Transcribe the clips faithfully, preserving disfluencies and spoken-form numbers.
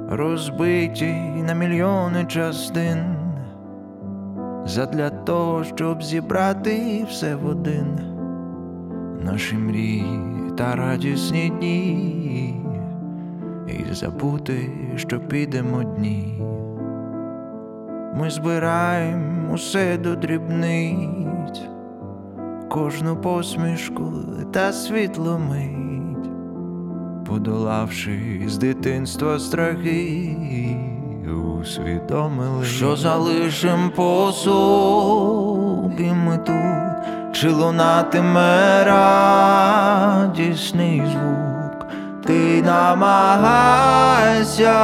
розбиті на мільйони частин, задля того, щоб зібрати все в один. Наші мрії та радісні дні, і забути, що підемо дні. Ми збираємо усе до дрібниць, кожну посмішку та світлу мить, подолавши з дитинства страхи, усвідомили, що залишим по собі ми тут. Чи лунатиме радісний звук, ти намагайся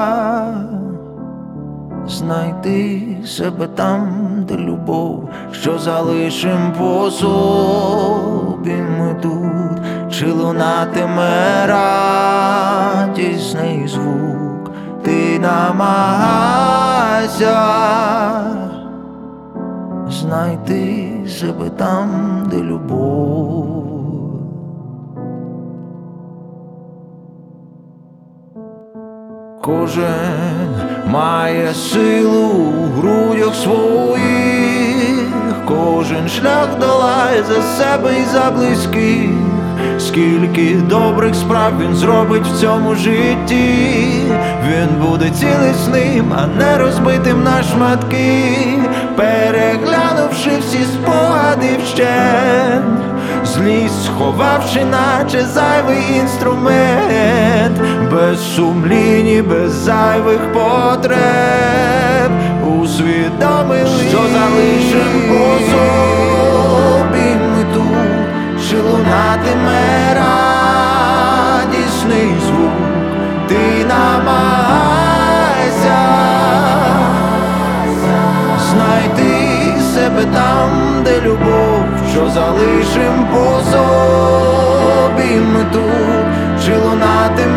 знайти себе там, де любов, що залишим по собі ми тут. Чи лунатиме радісний звук, ти намагайся знайти себе там, де любов. Кожен має силу в грудях своїх, кожен шлях долає за себе і за близьких. Скільки добрих справ він зробить в цьому житті, він буде цілісним, а не розбитим на шматки. Переглянувши всі спогади вщент, злість сховавши, наче зайвий інструмент, без сумлінь і без зайвих потреб, усвідомили, що залишим по собі ми тут. Чи лунатиме радісний звук, ти намагайся знайти себе там, де любов, що залишим по собі ми тут. Чи лунатиме